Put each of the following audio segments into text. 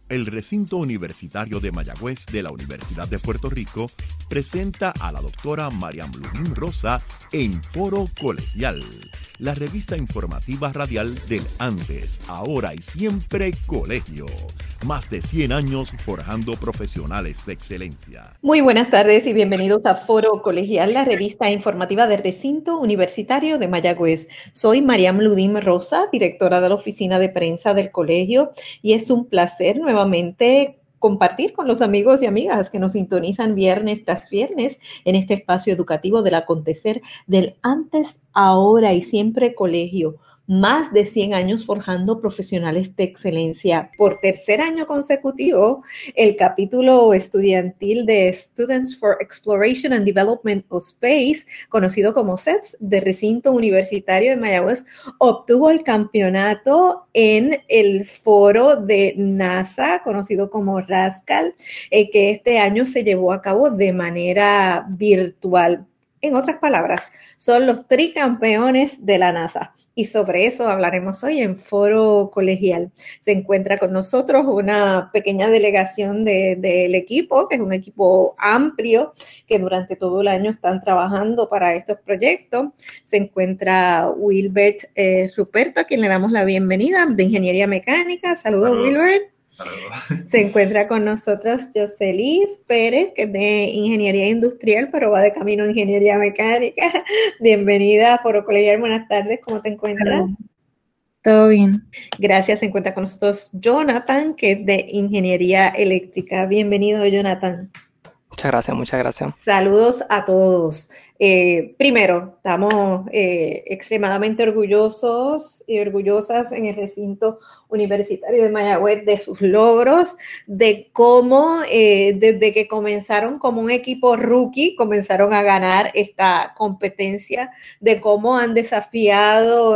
El recinto universitario de Mayagüez de la Universidad de Puerto Rico presenta a la doctora Mariam Ludín Rosa en Foro Colegial, la revista informativa radial del antes, ahora y siempre colegio. Más de 100 años forjando profesionales de excelencia. Muy buenas tardes y bienvenidos a Foro Colegial, la revista informativa del recinto universitario de Mayagüez. Soy Mariam Ludín Rosa, directora de la oficina de prensa del colegio, y es un placer nuevamente compartir con los amigos y amigas que nos sintonizan viernes tras viernes en este espacio educativo del acontecer del antes, ahora y siempre colegio. Más de 100 años forjando profesionales de excelencia. Por tercer año consecutivo, el capítulo estudiantil de Students for Exploration and Development of Space, conocido como SETS, de Recinto Universitario de Mayagüez, obtuvo el campeonato en el foro de NASA, conocido como RASCAL, que este año se llevó a cabo de manera virtual. En otras palabras, son los tricampeones de la NASA. Y sobre eso hablaremos hoy en Foro Colegial. Se encuentra con nosotros una pequeña delegación del equipo, que es un equipo amplio, que durante todo el año están trabajando para estos proyectos. Se encuentra Wilbert Ruperto, a quien le damos la bienvenida, de Ingeniería Mecánica. Saludos, Saludos. Wilbert. Saludos. Se encuentra con nosotros Joselis Pérez, que es de Ingeniería Industrial, pero va de camino a Ingeniería Mecánica. Bienvenida a Foro Colegial, buenas tardes, ¿cómo te Hello. encuentras? ¿Todo bien? Gracias, se encuentra con nosotros Jonathan, que es de Ingeniería Eléctrica. Bienvenido, Jonathan. Muchas gracias, muchas gracias. Saludos a todos. Primero, estamos extremadamente orgullosos y orgullosas en el recinto universitario de Mayagüez de sus logros, de cómo desde que comenzaron como un equipo rookie, comenzaron a ganar esta competencia, de cómo han desafiado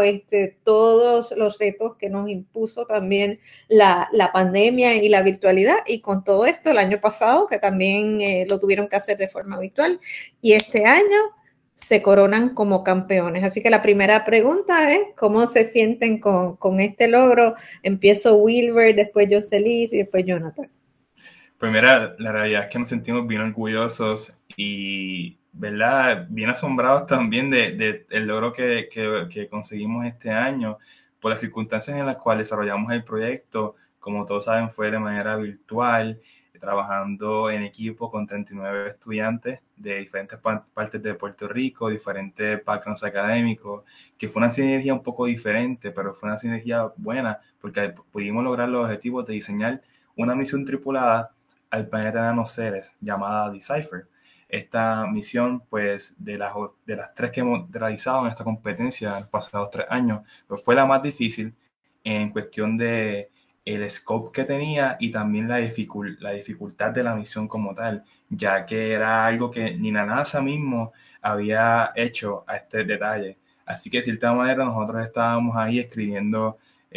todos los retos que nos impuso también la pandemia y la virtualidad, y con todo esto el año pasado, que también lo tuvieron que hacer de forma virtual, y este año se coronan como campeones. Así que la primera pregunta es, ¿cómo se sienten con este logro? Empiezo Wilber, después Joselis y después Jonathan. Pues mira, la realidad es que nos sentimos bien orgullosos y, ¿verdad? Bien asombrados también de el logro que conseguimos este año por las circunstancias en las cuales desarrollamos el proyecto. Como todos saben, fue de manera virtual, trabajando en equipo con 39 estudiantes de diferentes partes de Puerto Rico, diferentes backgrounds académicos, que fue una sinergia un poco diferente, pero fue una sinergia buena porque pudimos lograr los objetivos de diseñar una misión tripulada al planeta de nanoseres llamada Decipher. Esta misión, pues, de las tres que hemos realizado en esta competencia en los pasados 3 años, pues fue la más difícil en cuestión de el scope que tenía y también la dificultad de la misión como tal, ya que era algo que ni la NASA mismo había hecho a este detalle. Así que de cierta manera nosotros estábamos ahí escribiendo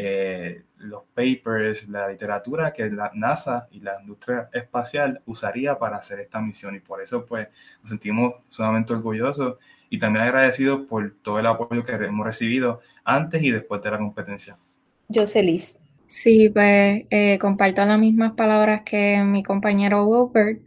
los papers, la literatura que la NASA y la industria espacial usaría para hacer esta misión, y por eso pues nos sentimos sumamente orgullosos y también agradecidos por todo el apoyo que hemos recibido antes y después de la competencia. Joselis. Sí, pues comparto las mismas palabras que mi compañero Wilbert.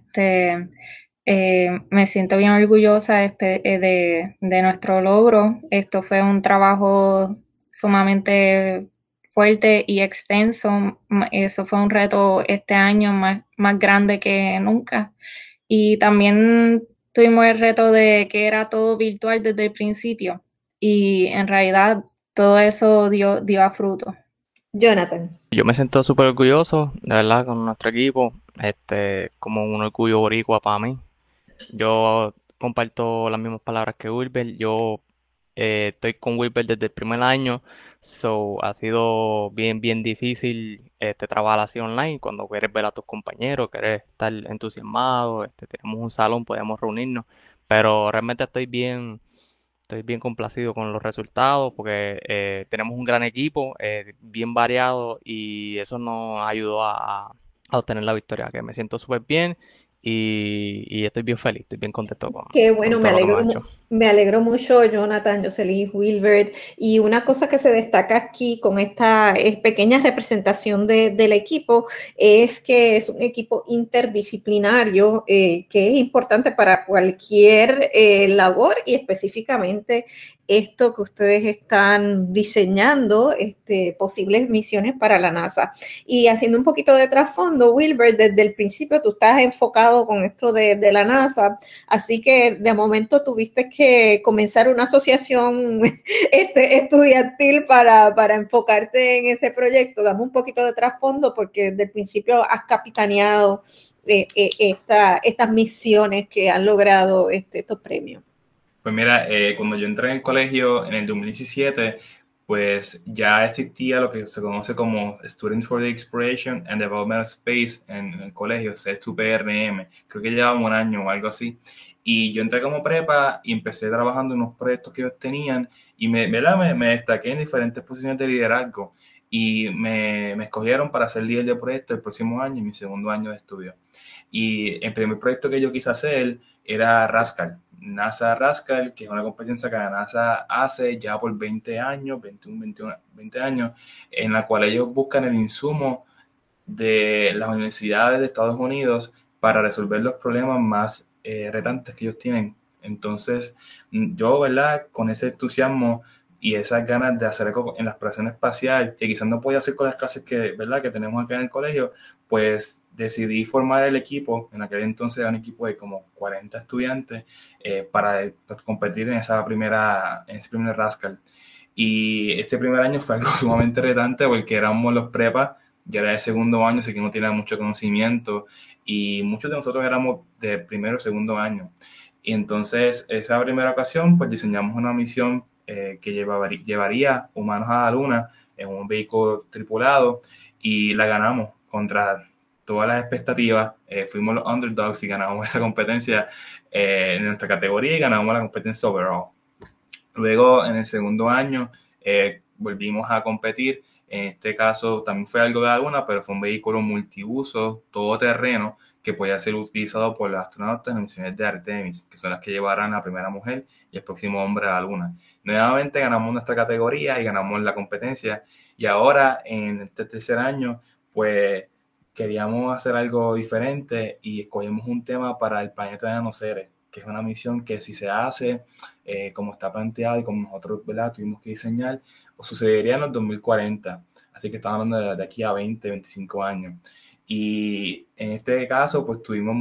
Me siento bien orgullosa de nuestro logro. Esto fue un trabajo sumamente fuerte y extenso. Eso fue un reto este año más grande que nunca. Y también tuvimos el reto de que era todo virtual desde el principio. Y en realidad todo eso dio a fruto. Jonathan. Yo me siento súper orgulloso, de verdad, con nuestro equipo, como un orgullo boricua para mí. Yo comparto las mismas palabras que Wilber. Yo estoy con Wilber desde el primer año, so ha sido bien difícil trabajar así online. Cuando quieres ver a tus compañeros, quieres estar entusiasmado, tenemos un salón, podemos reunirnos, pero realmente estoy bien complacido con los resultados porque tenemos un gran equipo, bien variado, y eso nos ayudó a obtener la victoria, que me siento súper bien y estoy bien feliz, estoy bien contento Qué con bueno, me todo lo que alegro, hemos hecho. Me alegro mucho, Jonathan, Jocelyn, Wilbert. Y una cosa que se destaca aquí con esta pequeña representación del equipo es que es un equipo interdisciplinario que es importante para cualquier labor y específicamente esto que ustedes están diseñando, posibles misiones para la NASA. Y haciendo un poquito de trasfondo, Wilbert, desde el principio tú estás enfocado con esto de la NASA. Así que de momento tuviste que comenzar una asociación estudiantil para enfocarte en ese proyecto. Dame un poquito de trasfondo porque desde el principio has capitaneado estas misiones que han logrado estos premios. Pues mira, cuando yo entré en el colegio en el 2017, pues ya existía lo que se conoce como Students for the Exploration and Development of Space en el colegio, SUPRM. Creo que llevaba un año o algo así. Y yo entré como prepa y empecé trabajando en unos proyectos que ellos tenían y ¿verdad? Me destaqué en diferentes posiciones de liderazgo y me escogieron para ser líder de proyecto el próximo año, en mi segundo año de estudio. Y el primer proyecto que yo quise hacer era Rascal, NASA Rascal, que es una competencia que la NASA hace ya por 20 años, 20 años, en la cual ellos buscan el insumo de las universidades de Estados Unidos para resolver los problemas más retantes que ellos tienen. Entonces, yo, ¿verdad? Con ese entusiasmo y esas ganas de hacer algo en la exploración espacial, que quizás no podía hacer con las clases que, ¿verdad? Que tenemos acá en el colegio, pues decidí formar el equipo. En aquel entonces era un equipo de como 40 estudiantes para competir en en ese primer Rascal. Y este primer año fue algo sumamente retante porque éramos los prepas, ya era de segundo año, así que no tenía mucho conocimiento y muchos de nosotros éramos de primero o segundo año. Y entonces, esa primera ocasión, pues diseñamos una misión que llevaría humanos a la Luna en un vehículo tripulado y la ganamos contra todas las expectativas. Fuimos los underdogs y ganamos esa competencia en nuestra categoría y ganamos la competencia overall. Luego, en el segundo año, volvimos a competir. En este caso, también fue algo de la Luna, pero fue un vehículo multiuso, todoterreno, que podía ser utilizado por los astronautas en las misiones de Artemis, que son las que llevarán a la primera mujer y el próximo hombre a la Luna. Nuevamente ganamos nuestra categoría y ganamos la competencia. Y ahora, en este tercer año, pues queríamos hacer algo diferente y escogimos un tema para el planeta de Nanoceres, que es una misión que si se hace como está planteado y como nosotros, ¿verdad? Tuvimos que diseñar, o sucedería en los 2040. Así que estamos hablando de aquí a 20, 25 años. Y en este caso, pues tuvimos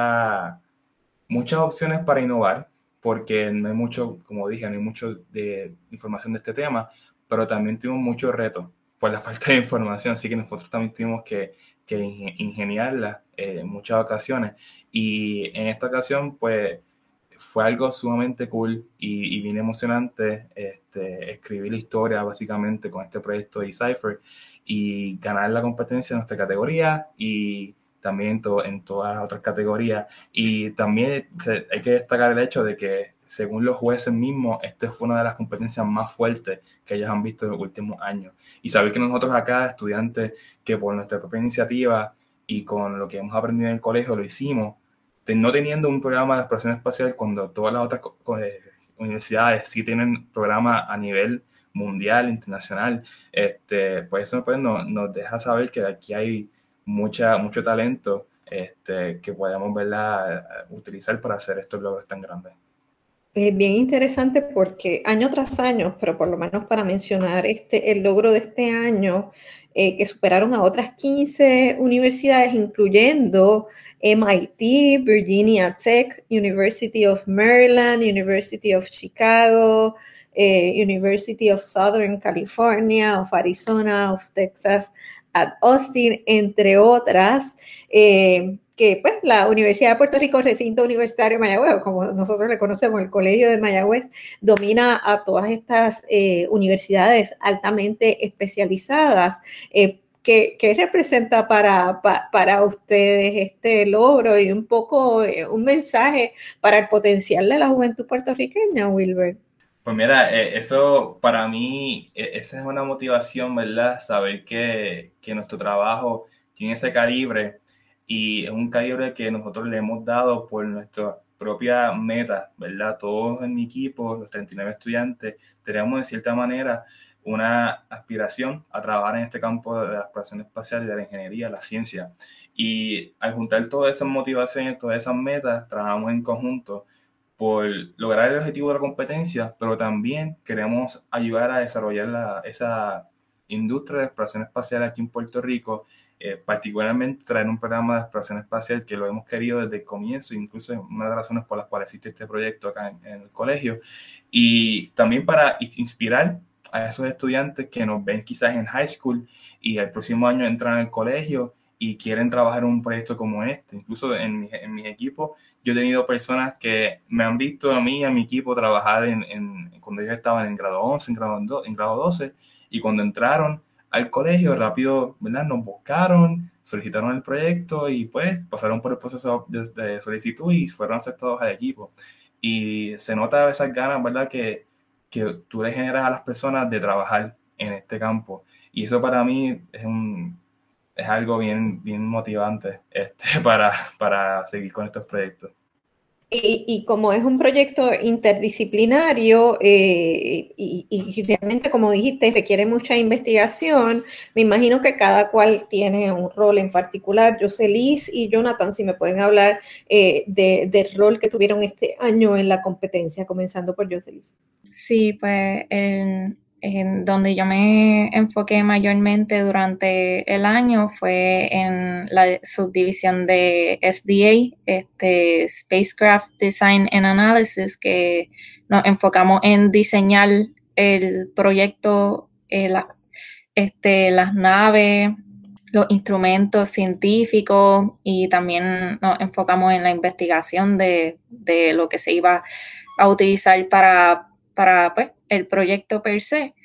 muchas opciones para innovar, porque no hay mucho, como dije, no hay mucho de información de este tema, pero también tuvimos muchos retos por la falta de información, así que nosotros también tuvimos que ingeniarla en muchas ocasiones. Y en esta ocasión, pues fue algo sumamente cool y bien emocionante escribir la historia básicamente con este proyecto de Cypher y ganar la competencia en nuestra categoría y también en todas las otras categorías. Y también hay que destacar el hecho de que según los jueces mismos, esta fue una de las competencias más fuertes que ellos han visto en los últimos años. Y saber que nosotros acá, estudiantes, que por nuestra propia iniciativa y con lo que hemos aprendido en el colegio lo hicimos, no teniendo un programa de exploración espacial cuando todas las otras universidades sí tienen programas a nivel mundial, internacional, pues eso pues, nos deja saber que aquí hay mucho talento que podemos ¿verdad? Utilizar para hacer estos logros tan grandes. Es bien interesante porque año tras año, pero por lo menos para mencionar el logro de este año, que superaron a otras 15 universidades, incluyendo MIT, Virginia Tech, University of Maryland, University of Chicago, University of Southern California, of Arizona, of Texas at Austin, entre otras. Que pues la Universidad de Puerto Rico, recinto universitario de Mayagüez, como nosotros le conocemos, el Colegio de Mayagüez, domina a todas estas universidades altamente especializadas. ¿Qué representa para ustedes este logro y un poco un mensaje para el potencial de la juventud puertorriqueña, Wilber? Pues mira, eso para mí, esa es una motivación, ¿verdad? Saber que nuestro trabajo tiene ese calibre y es un calibre que nosotros le hemos dado por propia meta, ¿verdad? Todos en mi equipo, los 39 estudiantes, tenemos de cierta manera una aspiración a trabajar en este campo de la exploración espacial y de la ingeniería, la ciencia. Y al juntar todas esas motivaciones, todas esas metas, trabajamos en conjunto por lograr el objetivo de la competencia, pero también queremos ayudar a desarrollar esa industria de exploración espacial aquí en Puerto Rico, particularmente traer un programa de exploración espacial que lo hemos querido desde el comienzo, incluso es una de las razones por las cuales existe este proyecto acá en el colegio, y también para inspirar a esos estudiantes que nos ven quizás en high school y el próximo año entran al colegio y quieren trabajar en un proyecto como este. Incluso en mis equipos, yo he tenido personas que me han visto a mí y a mi equipo trabajar cuando ellos estaban en grado 11, en grado 12, y cuando entraron al colegio rápido, ¿verdad? Nos buscaron, solicitaron el proyecto y pues pasaron por el proceso de solicitud y fueron aceptados al equipo. Y se nota esas ganas, ¿verdad? Que tú le generas a las personas de trabajar en este campo. Y eso para mí es algo bien motivante para seguir con estos proyectos. Y como es un proyecto interdisciplinario y realmente, como dijiste, requiere mucha investigación, me imagino que cada cual tiene un rol en particular. Joselis y Jonathan, si me pueden hablar del rol que tuvieron este año en la competencia, comenzando por Joselis. Sí, pues en donde yo me enfoqué mayormente durante el año fue en la subdivisión de SDA, Spacecraft Design and Analysis, que nos enfocamos en diseñar el proyecto, las naves, los instrumentos científicos, y también nos enfocamos en la investigación de lo que se iba a utilizar para pues, el proyecto per se.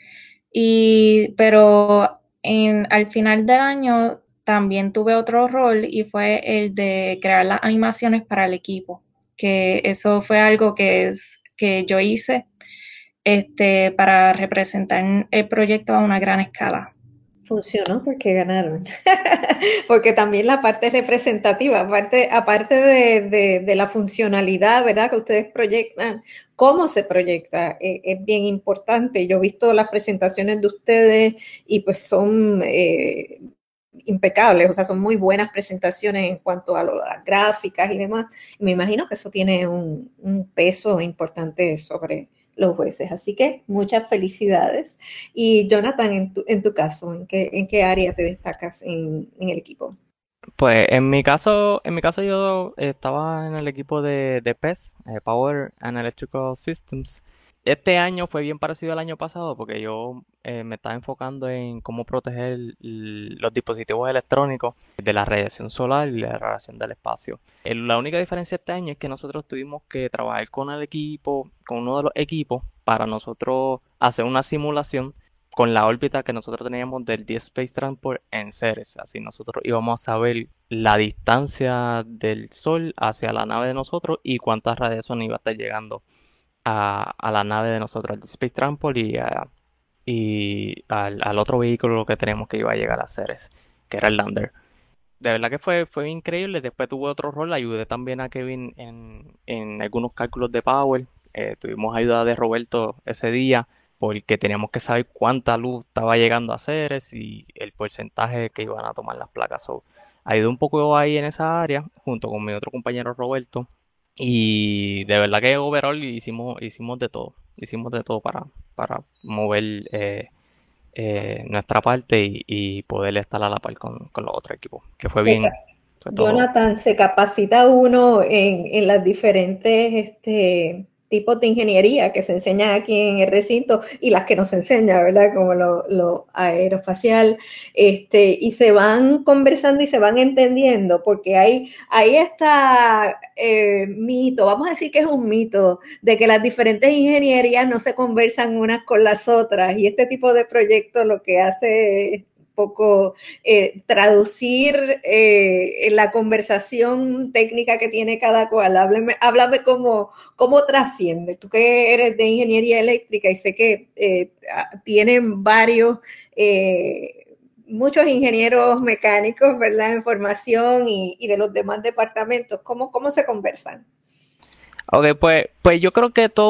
Pero al final del año también tuve otro rol, y fue el de crear las animaciones para el equipo, que eso fue algo que yo hice para representar el proyecto a una gran escala. Funcionó porque ganaron, porque también la parte representativa, aparte de la funcionalidad, ¿verdad? Que ustedes proyectan, cómo se proyecta, es bien importante. Yo he visto las presentaciones de ustedes y pues son impecables, o sea, son muy buenas presentaciones en cuanto a las gráficas y demás. Me imagino que eso tiene un peso importante sobre los jueces. Así que muchas felicidades. Y Jonathan, en tu caso, ¿en qué área te destacas en el equipo? Pues en mi caso yo estaba en el equipo de PES, Power and Electrical Systems. Este año fue bien parecido al año pasado porque yo me estaba enfocando en cómo proteger los dispositivos electrónicos de la radiación solar y la radiación del espacio. La única diferencia este año es que nosotros tuvimos que trabajar con el equipo, con uno de los equipos, para nosotros hacer una simulación con la órbita que nosotros teníamos del Deep Space Transport en Ceres. Así nosotros íbamos a saber la distancia del Sol hacia la nave de nosotros y cuánta radiación iba a estar llegando a la nave de nosotros, al Deep Space Transport y al otro vehículo que tenemos que iba a llegar a Ceres, que era el Lander. De verdad que fue increíble. Después tuve otro rol, ayudé también a Kevin en algunos cálculos de Power. Tuvimos ayuda de Roberto ese día porque teníamos que saber cuánta luz estaba llegando a Ceres y el porcentaje que iban a tomar las placas. So, ayudé un poco ahí en esa área junto con mi otro compañero Roberto, y de verdad que overall hicimos de todo para mover nuestra parte y poder estar a la par con los otros equipos, que fue bien, fue todo. Jonathan, se capacita uno en las diferentes tipos de ingeniería que se enseñan aquí en el recinto y las que nos enseña, ¿verdad? Como lo aeroespacial, y se van conversando y se van entendiendo, porque hay esta mito, vamos a decir que es un mito, de que las diferentes ingenierías no se conversan unas con las otras, y este tipo de proyectos lo que hace es poco traducir la conversación técnica que tiene cada cual. Háblame cómo trasciende. Tú que eres de ingeniería eléctrica y sé que tienen muchos ingenieros mecánicos, ¿verdad? En formación y de los demás departamentos. ¿Cómo se conversan? Ok, pues yo creo que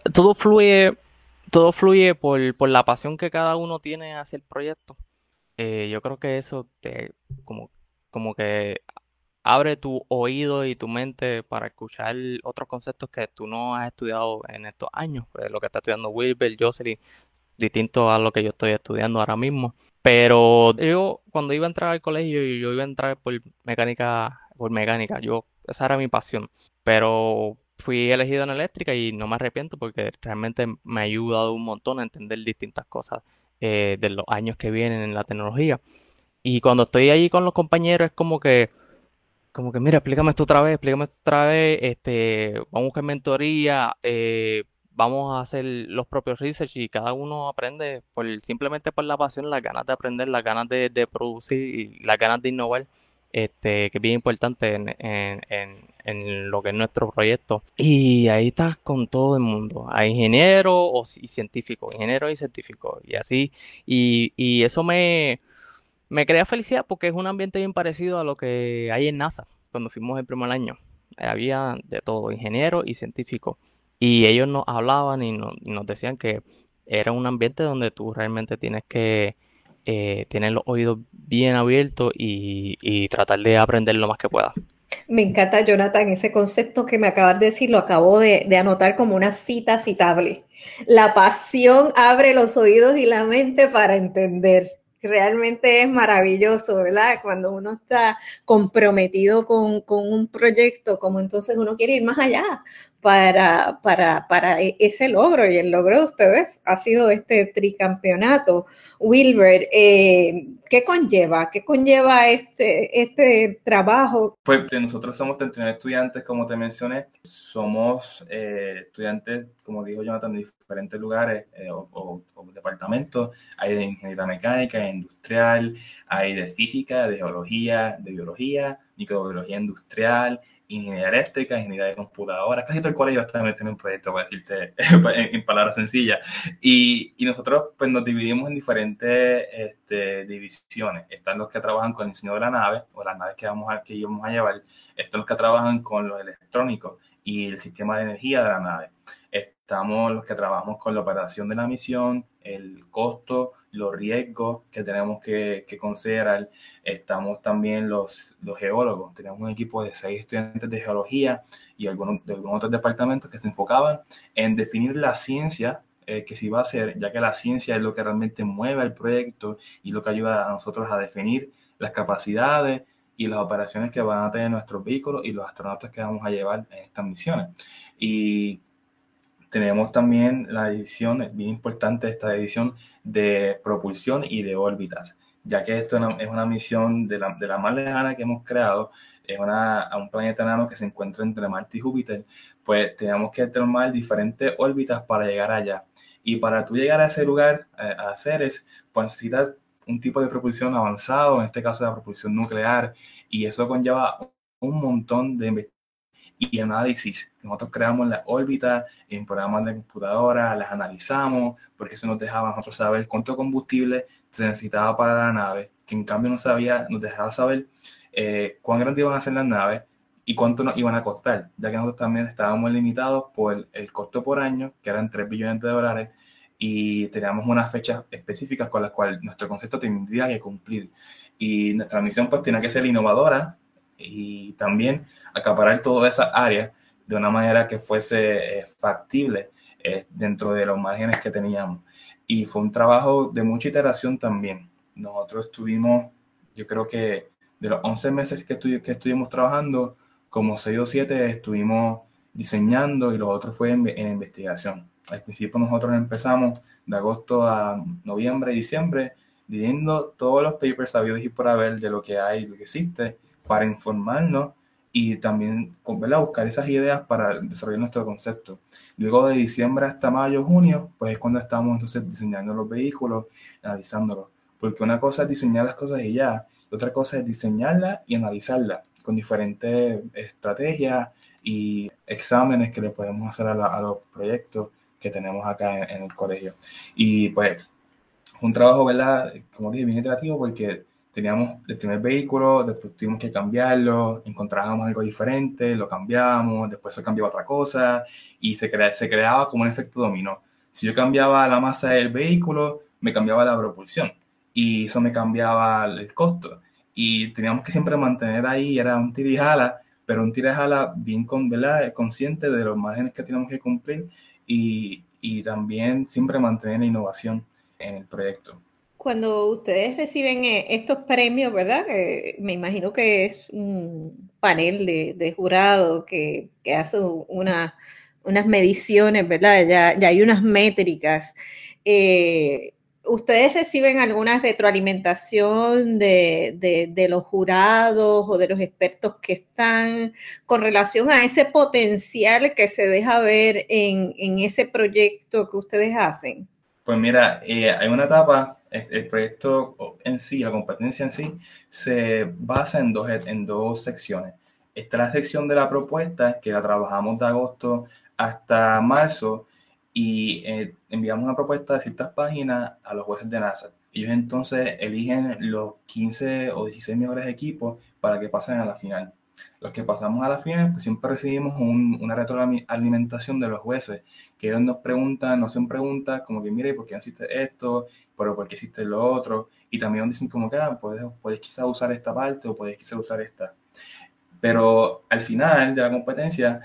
todo fluye por la pasión que cada uno tiene hacia el proyecto. Yo creo que eso como, como que abre tu oído y tu mente para escuchar otros conceptos que tú no has estudiado en estos años. Lo que está estudiando Wilber, Jocelyn, distinto a lo que yo estoy estudiando ahora mismo. Pero yo cuando iba a entrar al colegio, yo iba a entrar por mecánica, esa era mi pasión. Pero fui elegido en eléctrica y no me arrepiento porque realmente me ha ayudado un montón a entender distintas cosas de los años que vienen en la tecnología. Y cuando estoy allí con los compañeros es como que, mira, explícame esto otra vez, vamos a buscar mentoría, vamos a hacer los propios research y cada uno aprende simplemente por la pasión, las ganas de aprender, las ganas de producir y las ganas de innovar, que es bien importante en lo que es nuestro proyecto. Y ahí estás con todo el mundo, a ingenieros y científicos, y así, y eso me crea felicidad porque es un ambiente bien parecido a lo que hay en NASA cuando fuimos el primer año. Había de todo, ingenieros y científicos. Y ellos nos hablaban y nos decían que era un ambiente donde tú realmente tienes que tener los oídos bien abiertos y tratar de aprender lo más que puedas. Me encanta, Jonathan, ese concepto que me acabas de decir, lo acabo de anotar como una cita citable. La pasión abre los oídos y la mente para entender. Realmente es maravilloso, ¿verdad? Cuando uno está comprometido con un proyecto, como entonces uno quiere ir más allá para ese logro. Y el logro de ustedes ha sido este tricampeonato. Wilber, ¿qué conlleva? ¿Qué conlleva este trabajo? Pues nosotros somos 39 estudiantes, como te mencioné. Somos estudiantes, como dijo Jonathan, de diferentes lugares o departamentos. Hay de ingeniería mecánica, industrial, hay de física, de geología, de biología, microbiología industrial, ingeniería eléctrica, ingeniería de computadora. Casi todo el colegio también tiene un proyecto, para decirte en palabras sencillas. Y nosotros pues nos dividimos en diferentes divisiones. Están los que trabajan con el diseño de la nave o las naves que íbamos a llevar. Están los que trabajan con los electrónicos y el sistema de energía de la nave. Estamos los que trabajamos con la operación de la misión, el costo, los riesgos que tenemos que considerar. Estamos también los geólogos. Tenemos un equipo de 6 estudiantes de geología y algunos otros departamentos que se enfocaban en definir la ciencia que se iba a hacer, ya que la ciencia es lo que realmente mueve el proyecto y lo que ayuda a nosotros a definir las capacidades y las operaciones que van a tener nuestros vehículos y los astronautas que vamos a llevar en estas misiones. Y tenemos también la división, es bien importante esta división de propulsión y de órbitas, ya que esto es una misión de la más lejana que hemos creado, es a un planeta enano que se encuentra entre Marte y Júpiter, pues tenemos que tomar diferentes órbitas para llegar allá. Y para tú llegar a ese lugar, a Ceres, pues necesitas un tipo de propulsión avanzado, en este caso la propulsión nuclear, y eso conlleva un montón de investigación y análisis. Nosotros creamos las órbitas en programas de computadora, las analizamos, porque eso nos dejaba a nosotros saber cuánto combustible se necesitaba para la nave, que en cambio no sabía, nos dejaba saber cuán grandes iban a ser las naves y cuánto nos iban a costar, ya que nosotros también estábamos limitados por el costo por año, que eran 3 billones de dólares, y teníamos unas fechas específicas con las cuales nuestro concepto tendría que cumplir. Y nuestra misión pues tenía que ser innovadora y también acaparar toda esa área de una manera que fuese factible dentro de los márgenes que teníamos. Y fue un trabajo de mucha iteración también. Nosotros estuvimos, yo creo que de los 11 meses que estuvimos trabajando, como 6 o 7 estuvimos diseñando y los otros fue en investigación. Al principio nosotros empezamos de agosto a noviembre y diciembre leyendo todos los papers sabidos y por haber de lo que hay, lo que existe, para informarnos y también buscar esas ideas para desarrollar nuestro concepto. Luego de diciembre hasta mayo, junio, pues es cuando estamos entonces diseñando los vehículos, analizándolos. Porque una cosa es diseñar las cosas y ya, otra cosa es diseñarlas y analizarlas con diferentes estrategias y exámenes que le podemos hacer a los proyectos que tenemos acá en el colegio. Y pues fue un trabajo, ¿verdad? Como dije, bien iterativo porque teníamos el primer vehículo, después tuvimos que cambiarlo, encontrábamos algo diferente, lo cambiamos, después se cambiaba otra cosa y se creaba como un efecto dominó. Si yo cambiaba la masa del vehículo, me cambiaba la propulsión y eso me cambiaba el costo. Y teníamos que siempre mantener ahí, era un tira y jala, pero un tira y jala bien ¿verdad? Consciente de los márgenes que teníamos que cumplir y también siempre mantener la innovación en el proyecto. Cuando ustedes reciben estos premios, ¿verdad? Me imagino que es un panel de jurado que hace unas mediciones, ¿verdad? Ya hay unas métricas. Eh, ¿Ustedes reciben alguna retroalimentación de los jurados o de los expertos que están con relación a ese potencial que se deja ver en ese proyecto que ustedes hacen? Pues mira, hay una etapa, el proyecto en sí, la competencia en sí, se basa en dos secciones. Está la sección de la propuesta, que la trabajamos de agosto hasta marzo, y enviamos una propuesta de ciertas páginas a los jueces de NASA. Ellos entonces eligen los 15 o 16 mejores equipos para que pasen a la final. Los que pasamos a la final, pues siempre recibimos una retroalimentación de los jueces, que ellos nos preguntan, nos hacen preguntas como que, mire, ¿por qué no hiciste esto? ¿Pero por qué hiciste lo otro? Y también nos dicen como que, puedes quizás usar esta parte o puedes quizás usar esta. Pero al final de la competencia,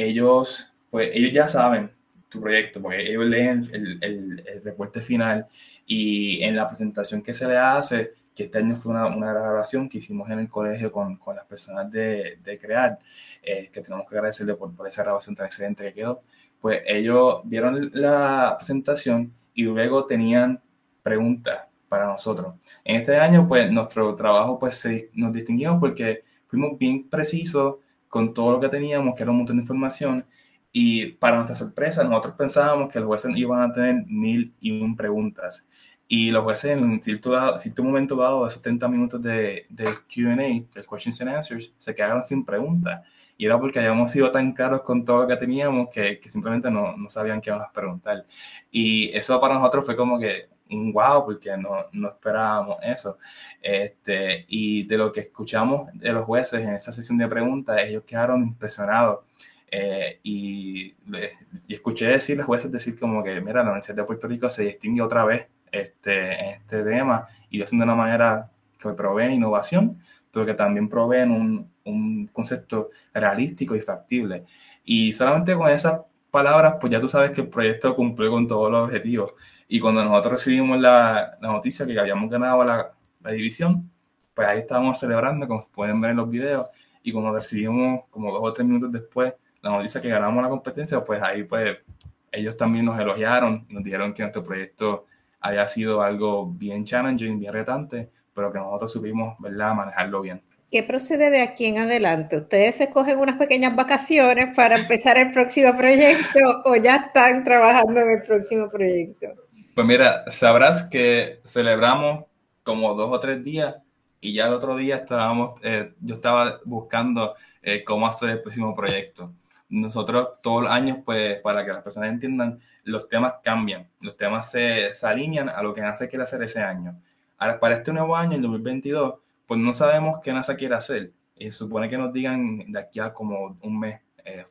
ellos ya saben tu proyecto, porque ellos leen el reporte final y en la presentación que se le hace, que este año fue una grabación que hicimos en el colegio con las personas de CREAR, que tenemos que agradecerle por esa grabación tan excelente que quedó, pues ellos vieron la presentación y luego tenían preguntas para nosotros. En este año, pues nuestro trabajo, pues nos distinguimos porque fuimos bien precisos con todo lo que teníamos, que era un montón de información, y para nuestra sorpresa, nosotros pensábamos que los jueces iban a tener 1001 preguntas. Y los jueces en cierto momento dado, de esos 30 minutos de Q&A, el Questions and Answers, se quedaron sin preguntas. Y era porque habíamos sido tan caros con todo lo que teníamos que simplemente no sabían qué íbamos a preguntar. Y eso para nosotros fue como que un wow, porque no esperábamos eso. Y de lo que escuchamos de los jueces en esa sesión de preguntas, ellos quedaron impresionados. Y escuché decir a los jueces decir como que, mira, la Universidad de Puerto Rico se distingue otra vez en este tema y lo hacen de una manera que provee innovación, pero que también proveen un concepto realístico y factible. Y solamente con esas palabras, pues ya tú sabes que el proyecto cumplió con todos los objetivos. Y cuando nosotros recibimos la noticia que habíamos ganado la división, pues ahí estábamos celebrando, como pueden ver en los videos, y cuando recibimos como 2 o 3 minutos después la noticia que ganamos la competencia, pues ahí pues ellos también nos elogiaron, nos dijeron que nuestro proyecto había sido algo bien challenging, bien retante, pero que nosotros supimos, ¿verdad?, manejarlo bien. ¿Qué procede de aquí en adelante? ¿Ustedes se cogen unas pequeñas vacaciones para empezar el próximo proyecto o ya están trabajando en el próximo proyecto? Pues mira, sabrás que celebramos como 2 o 3 días y ya el otro día yo estaba buscando cómo hacer el próximo proyecto. Nosotros todos los años, pues para que las personas entiendan, los temas cambian, los temas se alinean a lo que NASA quiere hacer ese año. Ahora, para este nuevo año, el 2022, pues no sabemos qué NASA quiere hacer. Y se supone que nos digan de aquí a como un mes,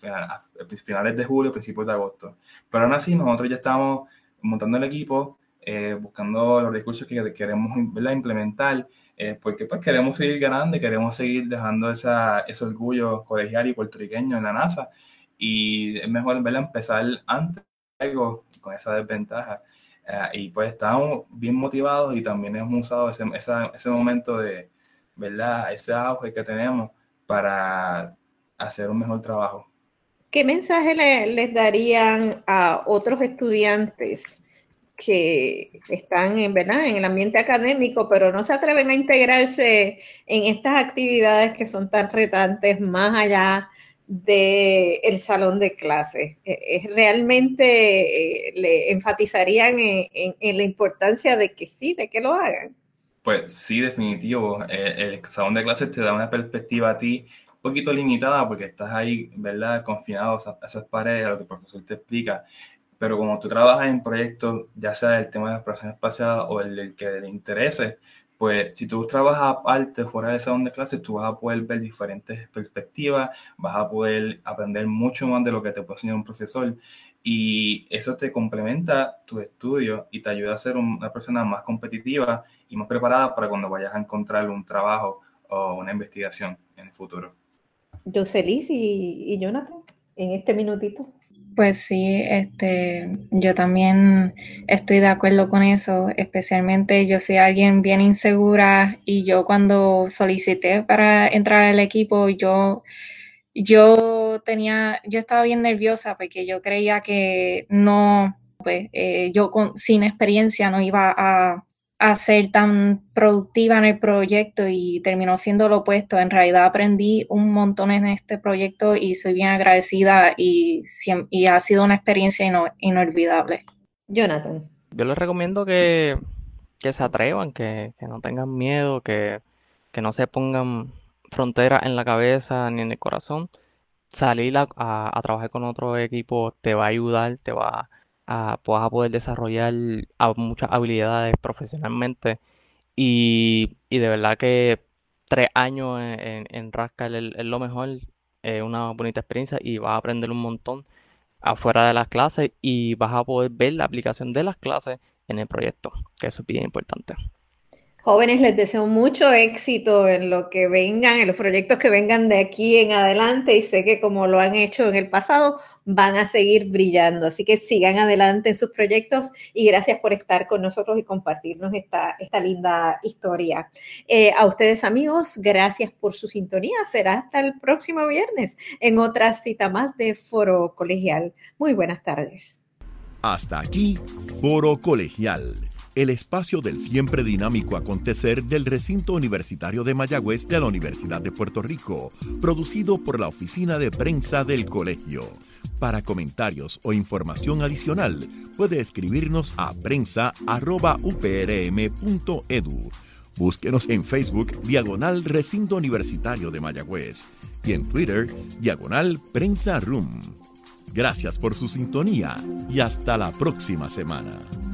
finales de julio, principios de agosto. Pero aún así, nosotros ya estamos montando el equipo, buscando los recursos que queremos, ¿verdad?, implementar, porque pues queremos seguir ganando y queremos seguir dejando ese orgullo colegial y puertorriqueño en la NASA. Y es mejor, ¿verdad?, empezar antes algo con esa desventaja. Y pues estamos bien motivados y también hemos usado ese momento de, ¿verdad?, ese auge que tenemos para hacer un mejor trabajo. ¿Qué mensaje les darían a otros estudiantes que están ¿verdad?, en el ambiente académico, pero no se atreven a integrarse en estas actividades que son tan retantes más allá del salón de clases? ¿Realmente le enfatizarían en la importancia de que sí, de que lo hagan? Pues sí, definitivo. El salón de clases te da una perspectiva a ti un poquito limitada porque estás ahí, ¿verdad?, confinado a esas paredes, a lo que el profesor te explica. Pero como tú trabajas en proyectos, ya sea el tema de la exploración espacial o el que le interese, pues si tú trabajas aparte, fuera del salón de clases, tú vas a poder ver diferentes perspectivas, vas a poder aprender mucho más de lo que te puede enseñar un profesor, y eso te complementa tu estudio y te ayuda a ser una persona más competitiva y más preparada para cuando vayas a encontrar un trabajo o una investigación en el futuro. Jocelis y Jonathan, en este minutito. Pues sí, yo también estoy de acuerdo con eso, especialmente yo soy alguien bien insegura y yo cuando solicité para entrar al equipo, yo estaba bien nerviosa porque yo creía que no, pues sin experiencia no iba a ser tan productiva en el proyecto y terminó siendo lo opuesto. En realidad aprendí un montón en este proyecto y soy bien agradecida y ha sido una experiencia inolvidable. Jonathan. Yo les recomiendo que se atrevan, que no tengan miedo, que no se pongan fronteras en la cabeza ni en el corazón. Salir a trabajar con otro equipo te va a ayudar, vas a poder desarrollar muchas habilidades profesionalmente y de verdad que 3 años en Rascal es lo mejor, es una bonita experiencia y vas a aprender un montón afuera de las clases y vas a poder ver la aplicación de las clases en el proyecto, que eso es bien importante. Jóvenes, les deseo mucho éxito en lo que vengan, en los proyectos que vengan de aquí en adelante y sé que como lo han hecho en el pasado, van a seguir brillando. Así que sigan adelante en sus proyectos y gracias por estar con nosotros y compartirnos esta linda historia. A ustedes amigos, gracias por su sintonía. Será hasta el próximo viernes en otra cita más de Foro Colegial. Muy buenas tardes. Hasta aquí, Foro Colegial, el espacio del siempre dinámico acontecer del recinto universitario de Mayagüez de la Universidad de Puerto Rico, producido por la Oficina de Prensa del Colegio. Para comentarios o información adicional, puede escribirnos a prensa@uprm.edu. Búsquenos en Facebook, /Recinto Universitario de Mayagüez, y en Twitter, /Prensa Room. Gracias por su sintonía y hasta la próxima semana.